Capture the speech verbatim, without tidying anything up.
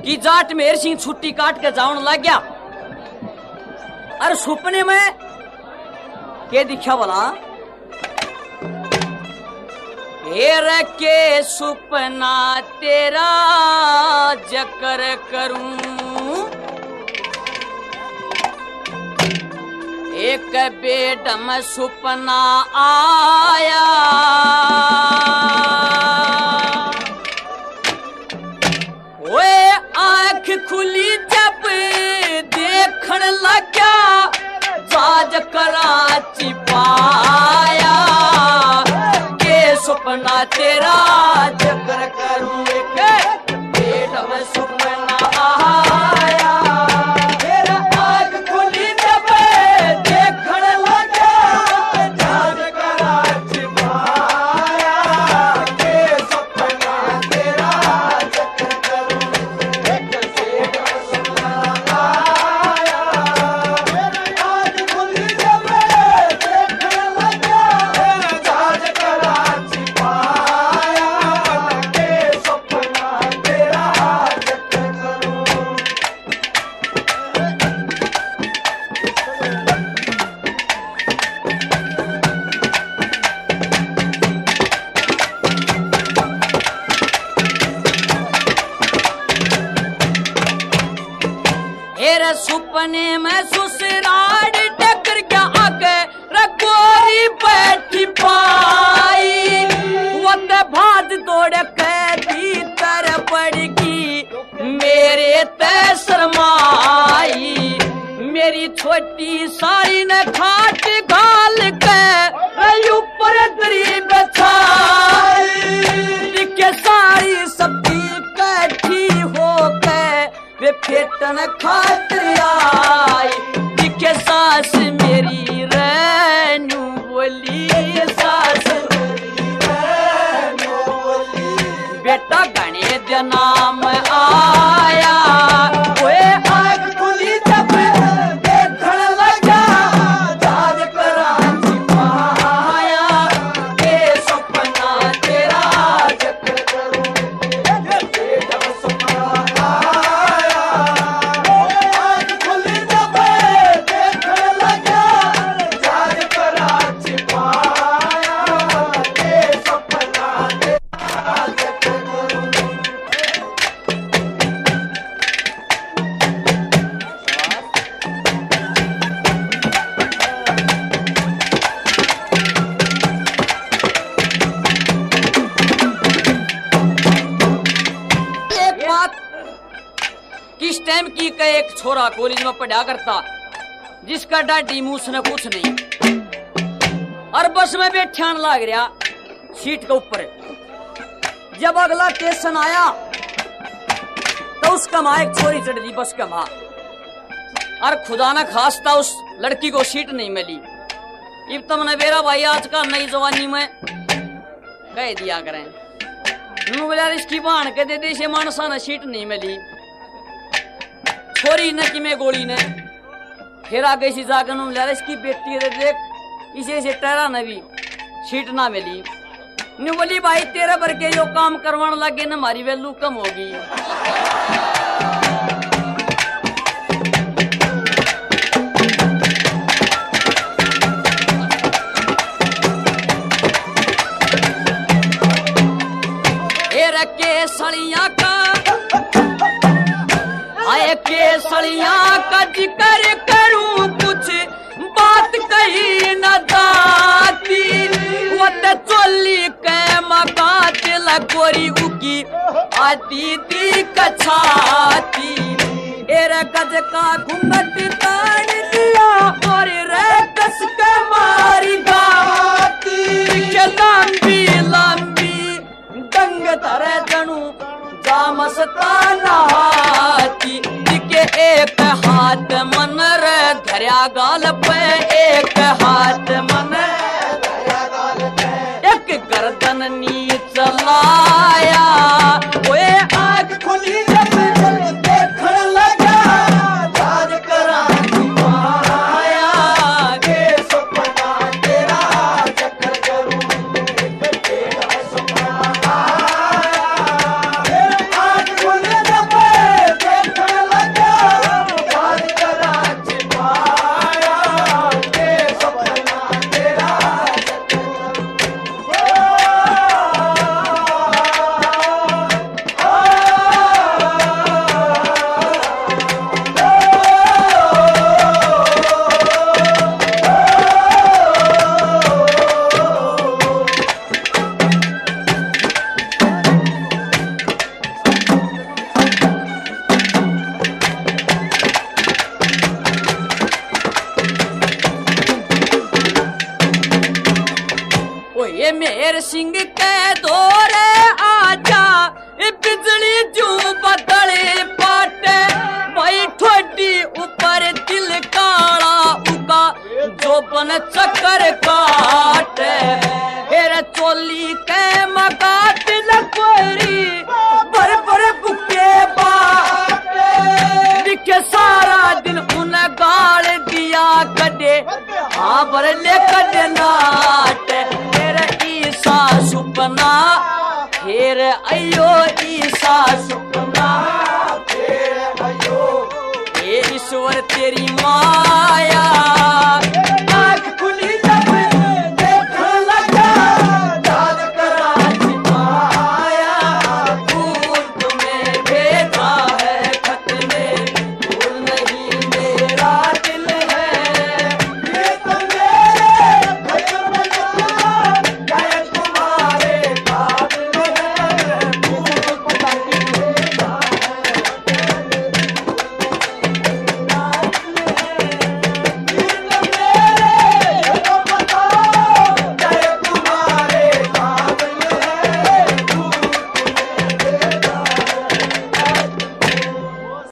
कि जाट मेहर सिंह छुट्टी काट के जावन लग गया। अरे सुपने में के दिखा बोला हेर के सुपना तेरा जकर करूं, एक बेड में सुपना आया, वे आंख खुली जब देखण लग्या जाज कराची पाया, के सुपना तेरा जकर करूं, एक बेड में सुपना आया, फिर आंख खुली जब देखण लग्या जाज कराची पाया, के सुपना तेरा जकर करूं, एक बेड में सुपना आया, फिर आंख खुली जब देखण लग्या जाज कराची पाया, के सुपना तेरा जकर करूं। हेरे सुपने में ससुराल टकर के आगे रगोरी बैठी पाई, वो ते भाद दौड़ के भीतर पड़गी मेरे ते शर्माई, मेरी छोटी साड़ी ने खाट घाल के ऊपर दरी बिछाई, के सारी सबकी इकट्ठी होके वे फेटन खातिर आई, दिखे सास मेरी रैनू बोली, सास मेरी रैनू बोली, बेटा गणे दे नाम आया, वे आंख खुली जब देखण लगा जाज कराची पाया, के सपना तेरा जकर करूं, एक बेड में सुपना आया, आंख खुली जब देखण लगा जाज कराची पाया, के सपना तेरा जकर करूं। एक बात किस टाइम की का एक छोरा कॉलेज में पढ़ा करता, जिसका डाडी मूस ने कुछ नहीं, और बस में बैठान लाग रहा सीट के ऊपर। जब अगला स्टेशन आया तो उसका माँ एक छोरी चढ़ दी बस का माँ, और खुदा न खास्ता उस लड़की को सीट नहीं मिली। इब तुमने मेरा भाई आज का नई जवानी में कह दिया करें, बोला इसकी बाण के दे दे से मानसा ने सीट नहीं मिली, छोरी न कि मैं गोली ने फिर आगे से जाकर बोला इसकी बेटी रे देख इसे से टहरा न भी सीट ना मिली। नु बोली भाई तेरा भर के जो काम करवाने लगे न हमारी वैल्यू कम होगी। के सड़िया का आए के सड़िया का जिक्र करूं कुछ बात कही न दाती, वो ते चोली के मका दिल गोरी उगी आती दी कछाती, एरे गज का घुंघट तान दिया और रे कस के मारी गाती, के लंबी लंबी दंग तरे जनू जा मस्ताना हाथी, के एक हाथ मन रे धरिया गाल पे एक हाथ